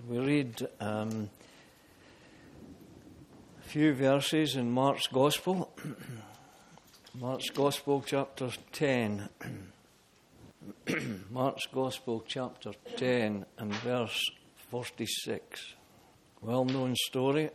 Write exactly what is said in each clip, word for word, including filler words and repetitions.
We read um, a few verses in Mark's Gospel. Mark's Gospel, chapter ten. Mark's Gospel, chapter ten, and verse forty-six. Well-known story.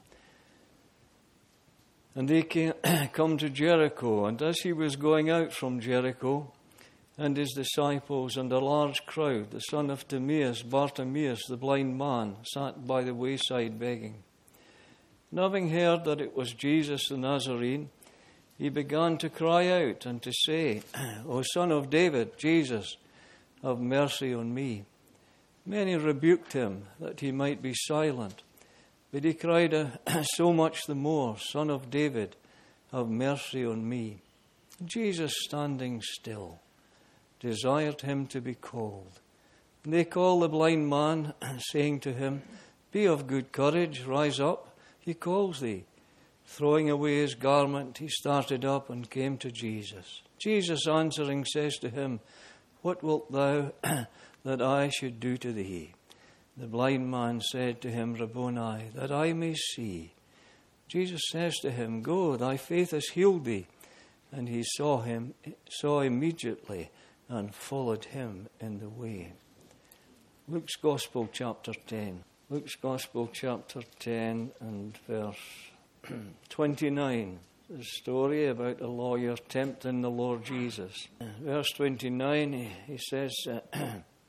And he came, come to Jericho, and as he was going out from Jericho, and his disciples and a large crowd, the son of Timaeus, Bartimaeus, the blind man, sat by the wayside begging. And having heard that it was Jesus the Nazarene, he began to cry out and to say, O Son of David, Jesus, have mercy on me. Many rebuked him that he might be silent, but he cried uh, so much the more, Son of David, have mercy on me. Jesus, standing still, desired him to be called. And they called the blind man, saying to him, Be of good courage, rise up, he calls thee. Throwing away his garment, he started up and came to Jesus. Jesus answering says to him, What wilt thou that I should do to thee? The blind man said to him, Rabboni, that I may see. Jesus says to him, Go, thy faith has healed thee. And he saw him, saw immediately, and followed him in the way. Luke's Gospel, chapter ten. Luke's Gospel, chapter ten, and verse twenty-nine. The story about a lawyer tempting the Lord Jesus. Verse twenty-nine, he, he says, uh,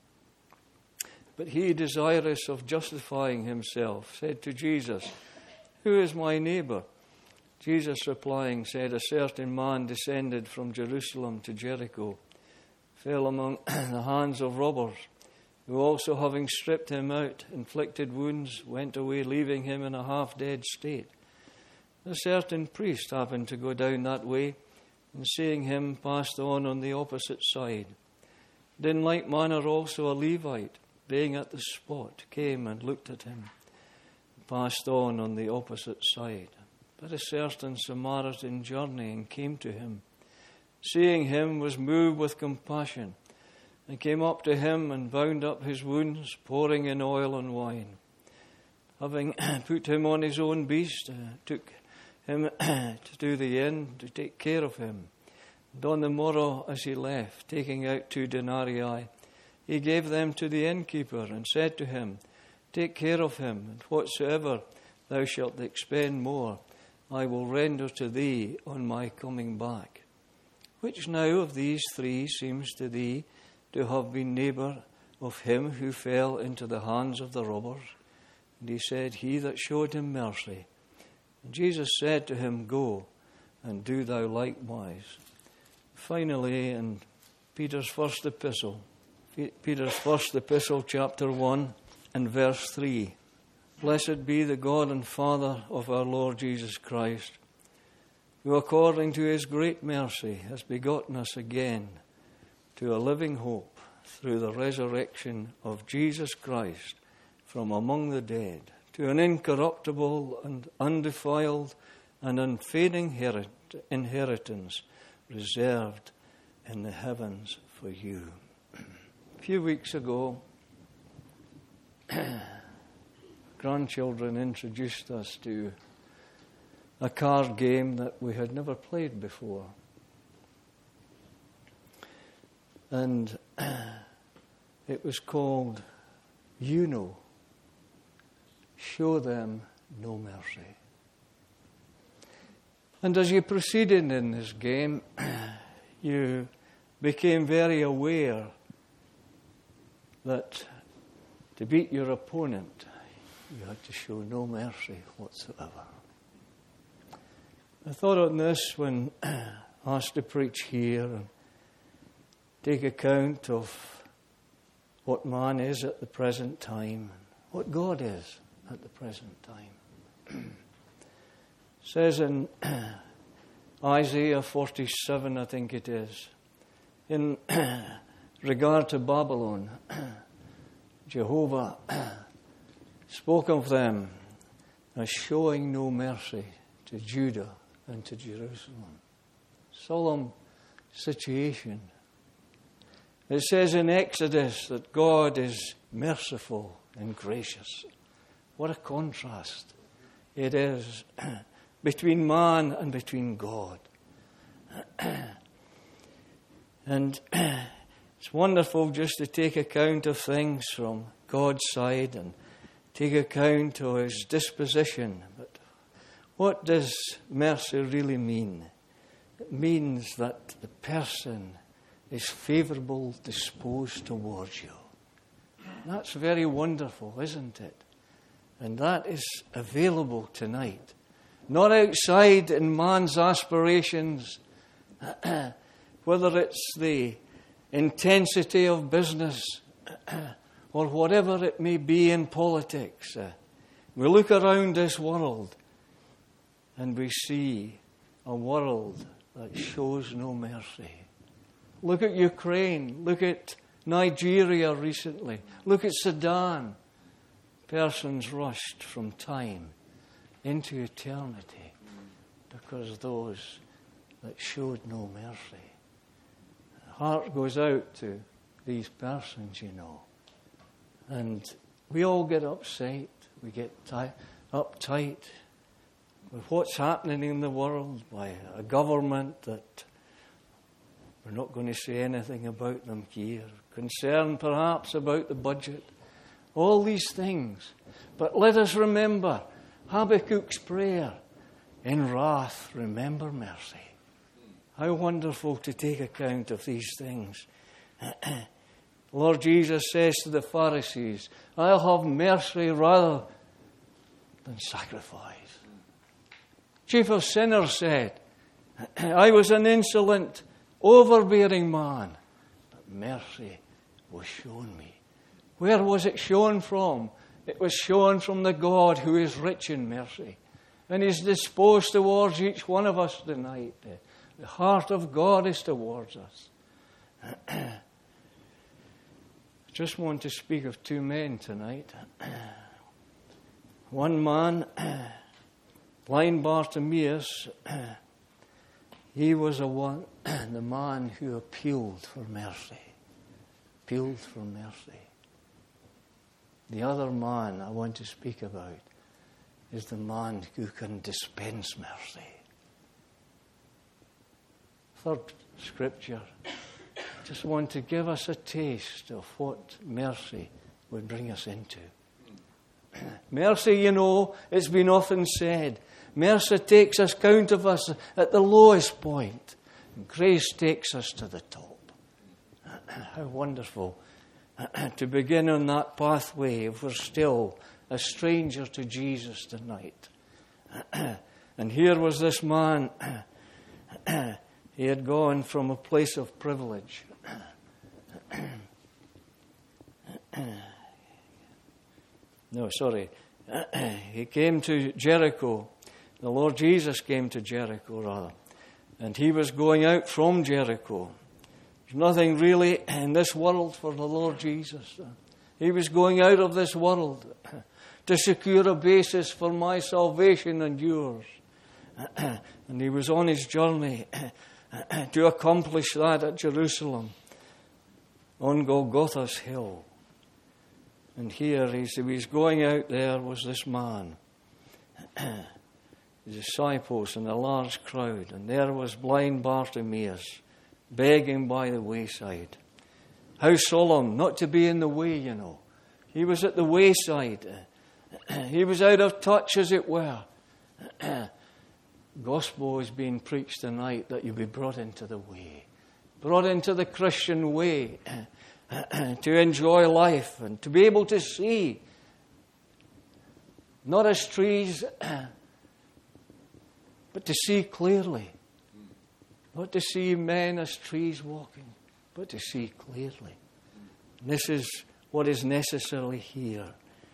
But he, desirous of justifying himself, said to Jesus, Who is my neighbour? Jesus replying said, A certain man descended from Jerusalem to Jericho, fell among the hands of robbers, who also, having stripped him out, inflicted wounds, went away, leaving him in a half-dead state. A certain priest happened to go down that way, and seeing him, passed on on the opposite side. And in like manner also a Levite, being at the spot, came and looked at him, and passed on on the opposite side. But a certain Samaritan journeying came to him, seeing him, was moved with compassion, and came up to him and bound up his wounds, pouring in oil and wine. Having put him on his own beast, uh, took him to do the inn, to take care of him. And on the morrow as he left, taking out two denarii, he gave them to the innkeeper, and said to him, Take care of him, and whatsoever thou shalt expend more, I will render to thee on my coming back. Which now of these three seems to thee to have been neighbour of him who fell into the hands of the robbers? And he said, He that showed him mercy. And Jesus said to him, Go, and do thou likewise. Finally, in Peter's first epistle, Peter's first epistle, chapter one, and verse three. Blessed be the God and Father of our Lord Jesus Christ, who according to his great mercy has begotten us again to a living hope through the resurrection of Jesus Christ from among the dead, to an incorruptible and undefiled and unfading inheritance reserved in the heavens for you. A few weeks ago, grandchildren introduced us to a card game that we had never played before. And it was called You Know, Show Them No Mercy. And as you proceeded in this game, you became very aware that to beat your opponent, you had to show no mercy whatsoever. I thought on this when asked to preach here and take account of what man is at the present time, what God is at the present time. It says in Isaiah forty-seven, I think it is, in regard to Babylon, Jehovah spoke of them as showing no mercy to Judah and to Jerusalem. Solemn situation. It says in Exodus that God is merciful and gracious. What a contrast it is between man and between God. And it's wonderful just to take account of things from God's side and take account of his disposition. But what does mercy really mean? It means that the person is favourable disposed towards you. That's very wonderful, isn't it? And that is available tonight. Not outside in man's aspirations, whether it's the intensity of business or whatever it may be in politics. We look around this world and we see a world that shows no mercy. Look at Ukraine. Look at Nigeria recently. Look at Sudan. Persons rushed from time into eternity because those that showed no mercy. The heart goes out to these persons, you know. And we all get upset. We get ti- uptight with what's happening in the world by a government that we're not going to say anything about them here. Concerned perhaps about the budget. All these things. But let us remember Habakkuk's prayer. In wrath, remember mercy. How wonderful to take account of these things. Lord Jesus says to the Pharisees, I'll have mercy rather than sacrifice. Chief of sinners said, I was an insolent, overbearing man, but mercy was shown me. Where was it shown from? It was shown from the God who is rich in mercy and is disposed towards each one of us tonight. The heart of God is towards us. I just want to speak of two men tonight. One man, blind Bartimaeus, he was a one, the man who appealed for mercy. Appealed for mercy. The other man I want to speak about is the man who can dispense mercy. Third scripture. Just want to give us a taste of what mercy would bring us into. Mercy, you know, it's been often said, mercy takes us count of us at the lowest point, and grace takes us to the top. How wonderful to begin on that pathway if we're still a stranger to Jesus tonight. And here was this man, he had gone from a place of privilege. No, sorry. He came to Jericho. The Lord Jesus came to Jericho, rather. And he was going out from Jericho. There's nothing really in this world for the Lord Jesus. He was going out of this world to secure a basis for my salvation and yours. And he was on his journey to accomplish that at Jerusalem, on Golgotha's hill. And here, as he was going out there, was this man, the disciples and a large crowd. And there was blind Bartimaeus, begging by the wayside. How solemn, not to be in the way, you know. He was at the wayside. He was out of touch, as it were. Gospel is being preached tonight that you be brought into the way. Brought into the Christian way. To enjoy life and to be able to see. Not as trees, but to see clearly. Not to see men as trees walking, but to see clearly. And this is what is necessary here.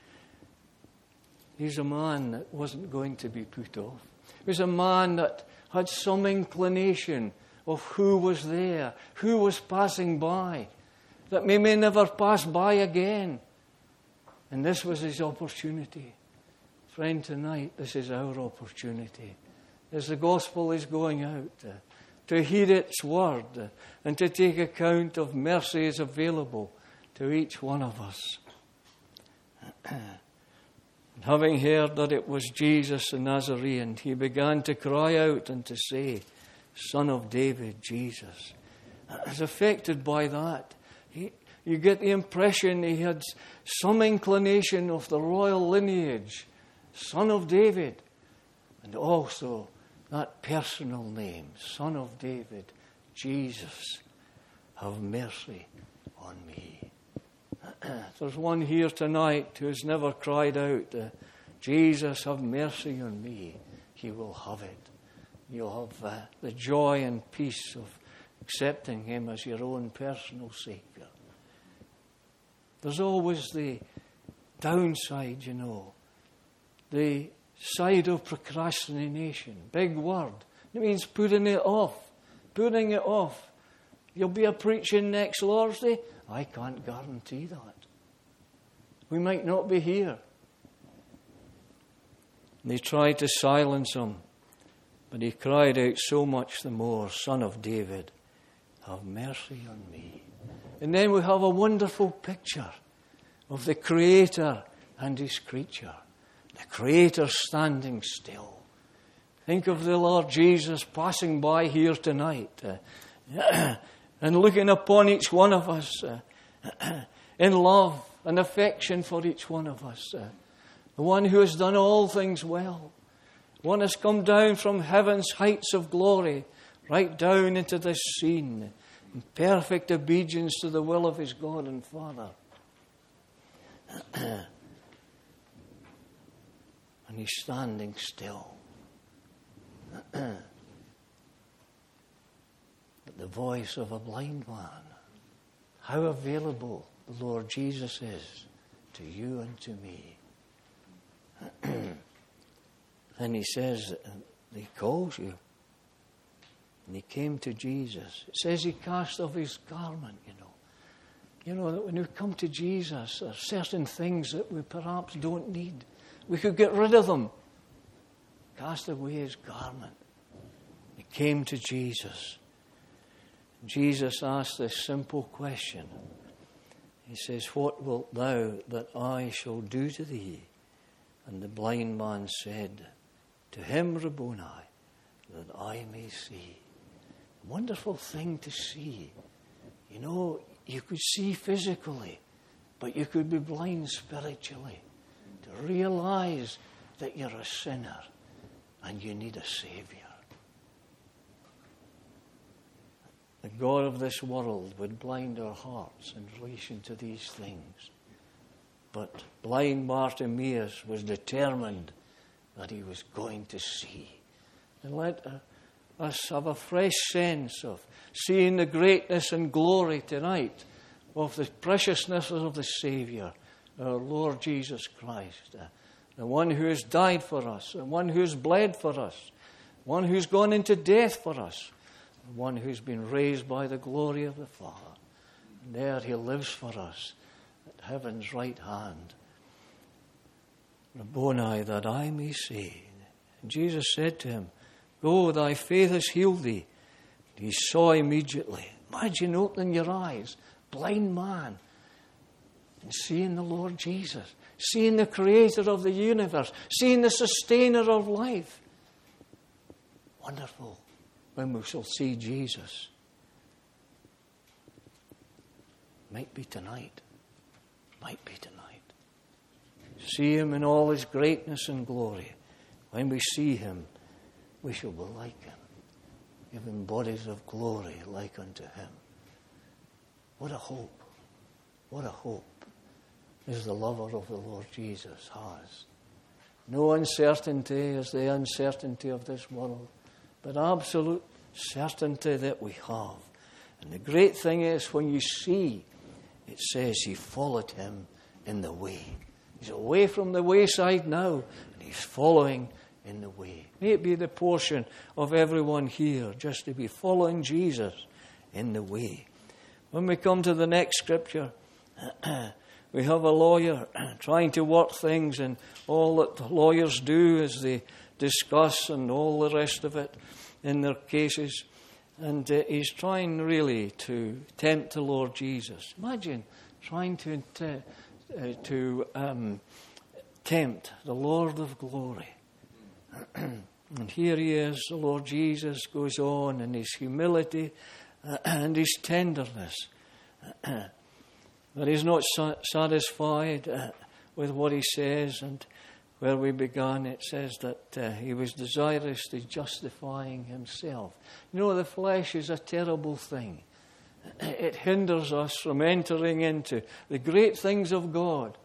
He's a man that wasn't going to be put off. He was a man that had some inclination of who was there, who was passing by, that we may never pass by again. And this was his opportunity. Friend, tonight, this is our opportunity. As the gospel is going out, uh, to hear its word uh, and to take account of mercy is available to each one of us. Having heard that it was Jesus the Nazarene, he began to cry out and to say, Son of David, Jesus. I was affected by that. He, you get the impression he had some inclination of the royal lineage, Son of David, and also that personal name, Son of David, Jesus, have mercy on me. There's one here tonight who has never cried out, uh, Jesus, have mercy on me. He will have it. You'll have uh, the joy and peace of accepting him as your own personal Saviour. There's always the downside, you know, the side of procrastination. Big word. It means putting it off. Putting it off. You'll be a preaching next Lord's Day. I can't guarantee that. We might not be here. They tried to silence him, but he cried out so much the more, Son of David, have mercy on me. And then we have a wonderful picture of the Creator and his creature. The Creator standing still. Think of the Lord Jesus passing by here tonight uh, and looking upon each one of us uh, in love and affection for each one of us. Uh, the one who has done all things well. One has come down from heaven's heights of glory right down into this scene in perfect obedience to the will of his God and Father. And he's standing still. At the voice of a blind man. How available the Lord Jesus is to you and to me. And he says, he calls you. And he came to Jesus. It says he cast off his garment, you know. You know, that when we come to Jesus, there are certain things that we perhaps don't need. We could get rid of them. Cast away his garment. He came to Jesus. Jesus asked this simple question. He says, what wilt thou that I shall do to thee? And the blind man said, to him, Rabboni, that I may see. Wonderful thing to see. You know, you could see physically, but you could be blind spiritually. To realize that you're a sinner and you need a Saviour. The God of this world would blind our hearts in relation to these things. But blind Bartimaeus was determined that he was going to see. And let us have a fresh sense of seeing the greatness and glory tonight of the preciousness of the Saviour, our Lord Jesus Christ, uh, the one who has died for us, the one who has bled for us, one who's gone into death for us, the one who's been raised by the glory of the Father. And there he lives for us at heaven's right hand. Rabboni, that I may see. And Jesus said to him, go, thy faith has healed thee. And he saw immediately. Imagine opening your eyes, blind man, and seeing the Lord Jesus, seeing the Creator of the universe, seeing the Sustainer of life. Wonderful when we shall see Jesus. Might be tonight. Might be tonight. See him in all his greatness and glory. When we see him, we shall be like him, giving bodies of glory like unto him. What a hope. What a hope is the lover of the Lord Jesus has. No uncertainty is the uncertainty of this world, but absolute certainty that we have. And the great thing is when you see, it says he followed him in the way. He's away from the wayside now, and he's following in the way. May it be the portion of everyone here just to be following Jesus in the way. When we come to the next scripture, we have a lawyer trying to work things, and all that lawyers do is they discuss and all the rest of it in their cases. And uh, he's trying really to tempt the Lord Jesus. Imagine trying to uh, uh, to um, tempt the Lord of glory. And here he is, the Lord Jesus goes on in his humility uh, and his tenderness. But he's not sa- satisfied uh, with what he says. And where we began, it says that uh, he was desirous to justifying himself. You know, the flesh is a terrible thing. It hinders us from entering into the great things of God.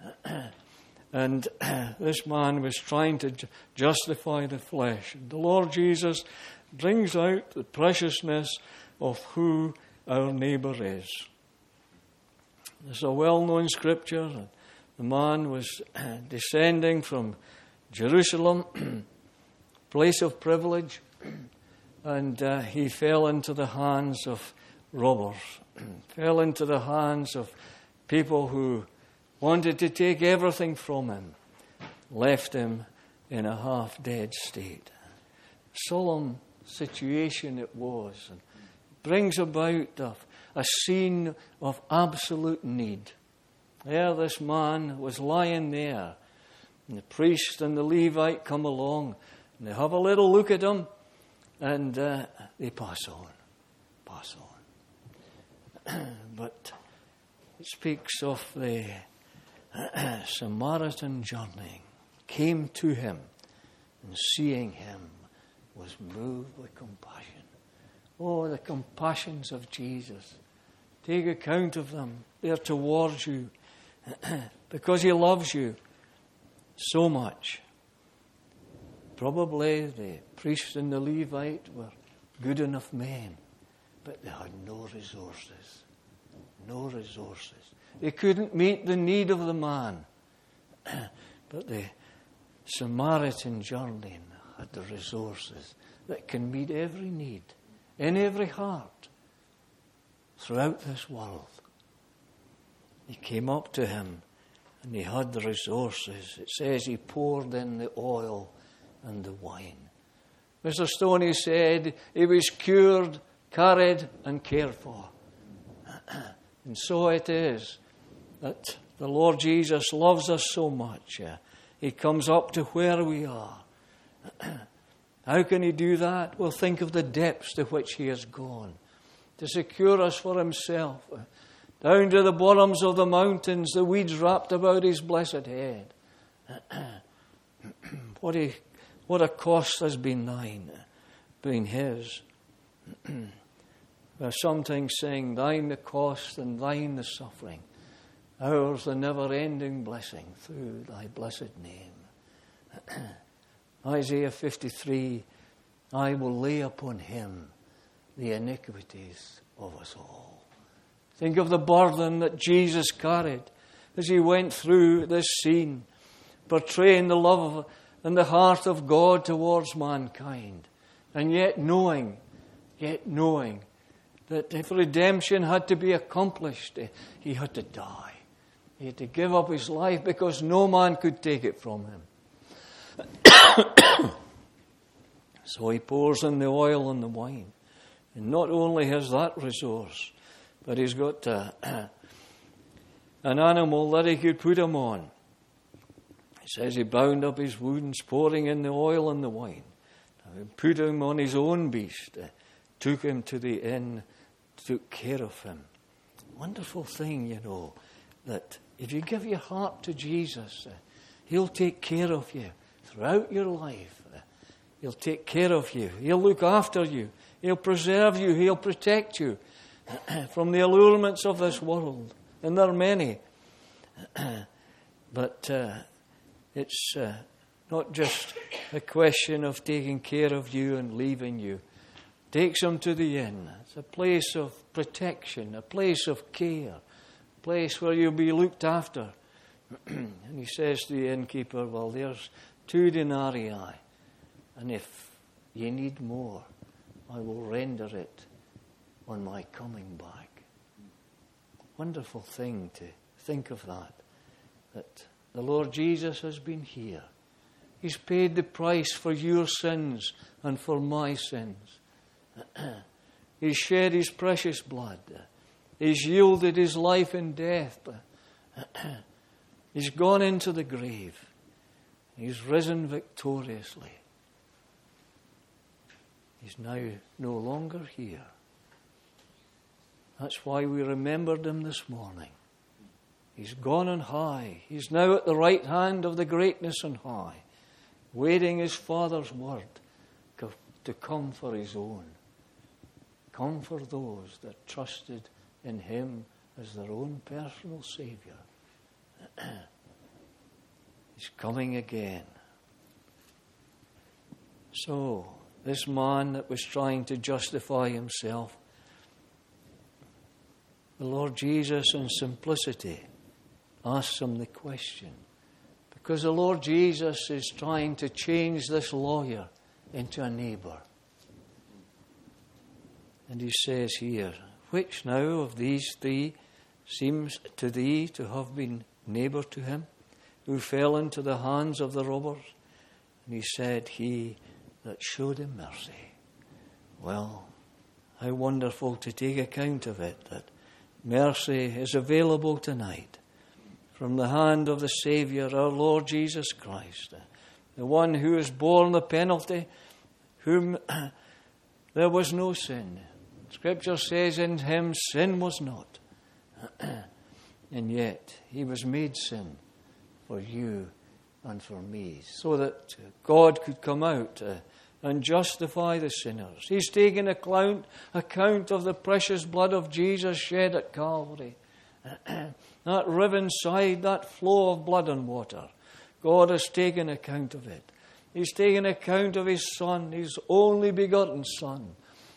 And this man was trying to ju- justify the flesh. And the Lord Jesus brings out the preciousness of who our neighbour is. There's a well-known scripture. The man was descending from Jerusalem, place of privilege, and uh, he fell into the hands of robbers, fell into the hands of people who wanted to take everything from him, left him in a half-dead state. Solemn situation it was, and brings about a, a scene of absolute need. There this man was lying there, and the priest and the Levite come along, and they have a little look at him, and uh, they pass on, pass on. But it speaks of the Samaritan journeying, came to him, and seeing him was moved with compassion. Oh, the compassions of Jesus. Take account of them. They're towards you because he loves you so much. Probably the priest and the Levite were good enough men, but they had no resources. No resources. They couldn't meet the need of the man. But the Samaritan journeying had the resources that can meet every need in every heart throughout this world. He came up to him and he had the resources. It says he poured in the oil and the wine. Mister Stoney said he was cured, carried and cared for. And so it is that the Lord Jesus loves us so much. Uh, he comes up to where we are. How can he do that? Well, think of the depths to which he has gone to secure us for himself. Uh, down to the bottoms of the mountains, the weeds wrapped about his blessed head. what, a, what a cost has been thine, been his. We sometimes sing, thine the cost and thine the suffering, ours the never-ending blessing through thy blessed name. Isaiah fifty-three, I will lay upon him the iniquities of us all. Think of the burden that Jesus carried as he went through this scene, portraying the love of, and the heart of God towards mankind, and yet knowing, yet knowing that if redemption had to be accomplished, he had to die. He had to give up his life because no man could take it from him. So he pours in the oil and the wine. And not only has that resource, but he's got uh, an animal that he could put him on. He says he bound up his wounds, pouring in the oil and the wine. Now, he put him on his own beast, uh, took him to the inn, took care of him. Wonderful thing, you know, that if you give your heart to Jesus, uh, he'll take care of you throughout your life. Uh, he'll take care of you. He'll look after you. He'll preserve you. He'll protect you from the allurements of this world. And there are many. But uh, it's uh, not just a question of taking care of you and leaving you. Takes him to the inn. It's a place of protection, a place of care, a place where you'll be looked after. And he says to the innkeeper, well, there's two denarii, and if you need more, I will render it on my coming back. Wonderful thing to think of that, that the Lord Jesus has been here. He's paid the price for your sins and for my sins. He's shed his precious blood. He's yielded his life in death He's gone into the grave. He's risen victoriously. He's now no longer here. That's why we remembered him this morning. He's gone on high. He's now at the right hand of the greatness on high, waiting his Father's word to come for his own. Come for those that trusted in him as their own personal Saviour. He's coming again. So, this man that was trying to justify himself, the Lord Jesus in simplicity asks him the question. Because the Lord Jesus is trying to change this lawyer into a neighbour. And he says here, which now of these three seems to thee to have been neighbour to him, who fell into the hands of the robbers? And he said, he that showed him mercy. Well, how wonderful to take account of it, that mercy is available tonight from the hand of the Saviour, our Lord Jesus Christ, the one who has borne the penalty, whom there was no sin. Scripture says in him sin was not. And yet he was made sin for you and for me, so that God could come out uh, and justify the sinners. He's taken account, account of the precious blood of Jesus shed at Calvary. That riven side, that flow of blood and water. God has taken account of it. He's taken account of his Son, his only begotten Son,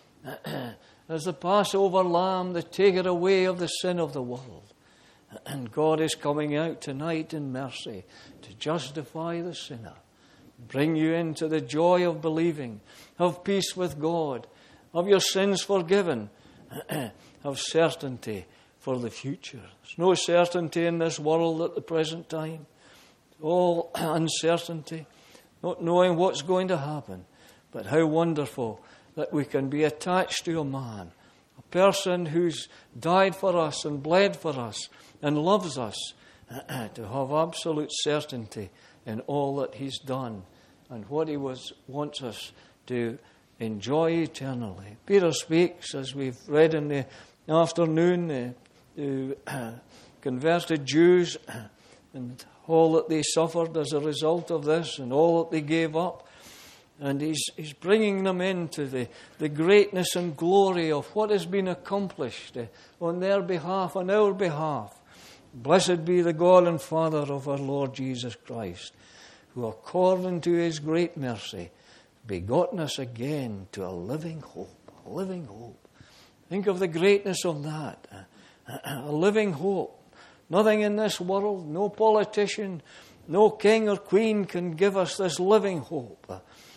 as the Passover lamb, the taker away of the sin of the world. And God is coming out tonight in mercy to justify the sinner, bring you into the joy of believing, of peace with God, of your sins forgiven, of certainty for the future. There's no certainty in this world at the present time. All uncertainty, not knowing what's going to happen. But how wonderful that we can be attached to a man, a person who's died for us and bled for us and loves us, to have absolute certainty in all that he's done and what he was wants us to enjoy eternally. Peter speaks, as we've read in the afternoon, uh, to uh, converted Jews and all that they suffered as a result of this and all that they gave up. And he's, he's bringing them into the, the greatness and glory of what has been accomplished uh, on their behalf, on our behalf. Blessed be the God and Father of our Lord Jesus Christ, who according to his great mercy begotten us again to a living hope, a living hope. Think of the greatness of that, a living hope. Nothing in this world, no politician, no king or queen can give us this living hope.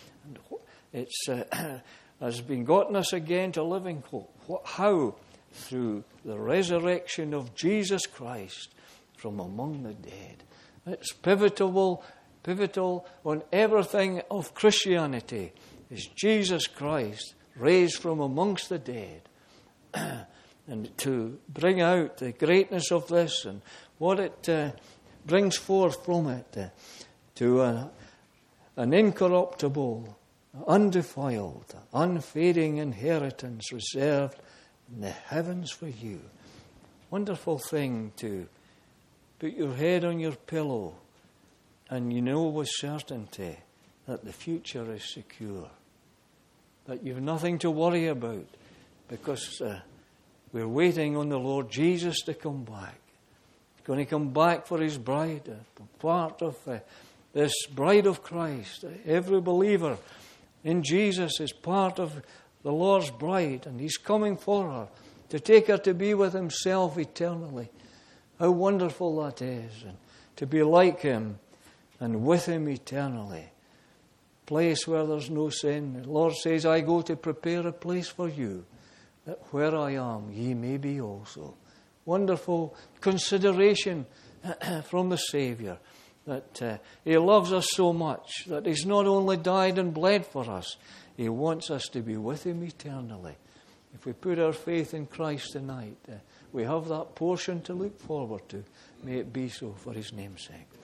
It's uh, has begotten us again to living hope. How? Through the resurrection of Jesus Christ from among the dead. It's pivotal, pivotal on everything of Christianity is Jesus Christ raised from amongst the dead. And to bring out the greatness of this and what it uh, brings forth from it uh, to uh, an incorruptible, undefiled, unfading inheritance reserved in the heavens for you. Wonderful thing to put your head on your pillow and you know with certainty that the future is secure, that you've nothing to worry about because uh, we're waiting on the Lord Jesus to come back. He's going to come back for his bride, uh, part of uh, this bride of Christ. Uh, every believer in Jesus is part of the Lord's bride, and he's coming for her to take her to be with himself eternally. How wonderful that is, and to be like him and with him eternally. Place where there's no sin. The Lord says, I go to prepare a place for you, that where I am, ye may be also. Wonderful consideration from the Saviour, that uh, he loves us so much, that he's not only died and bled for us, he wants us to be with him eternally. If we put our faith in Christ tonight, uh, we have that portion to look forward to May it be so for his name's sake.